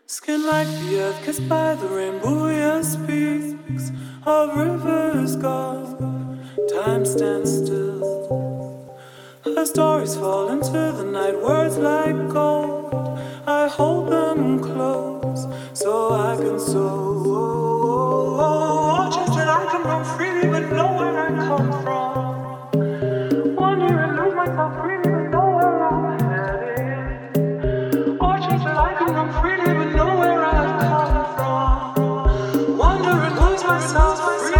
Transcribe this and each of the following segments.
Skin like the earth kissed by the rainbow, yes, speaks of rivers gone. Time stands still. Her stories fall into the night, words like gold. I hold them close so I can sow. Just that I can run freely but know where I come from. Wonder and lose myself freely but know where I'm headed. Or just that I can run freely but know where I've come from. Wonder and lose myself freely.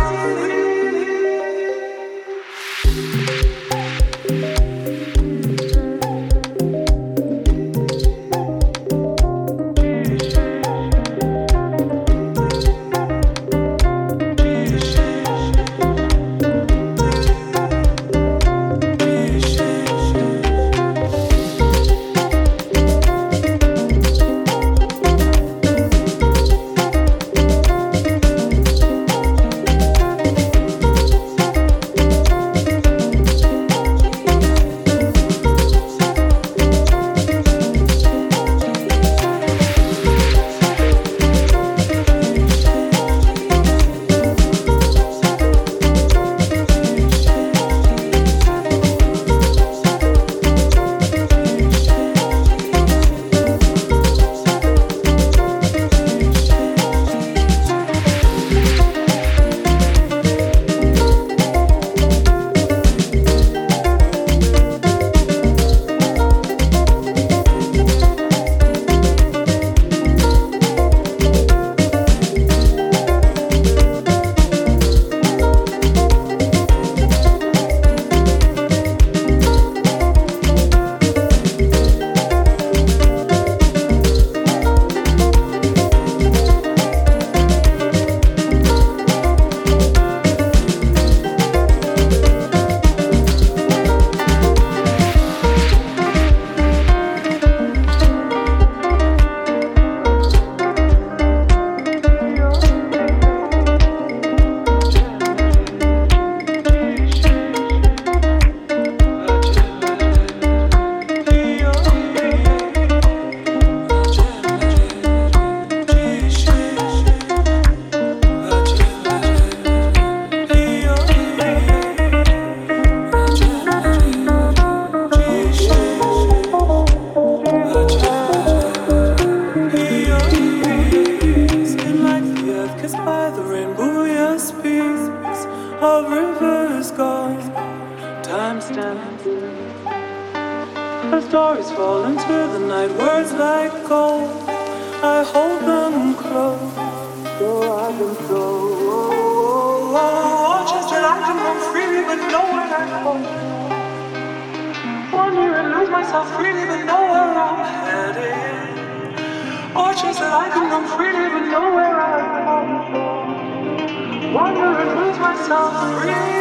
Of rivers gone, time stands. Her stories fall into the night, words like gold. I hold them close so I can go. Just that I can run freely but know where I come. Wander and lose myself freely but know where I'm headed. Or just that I can run freely but know where I come from. Wonder and lose myself free.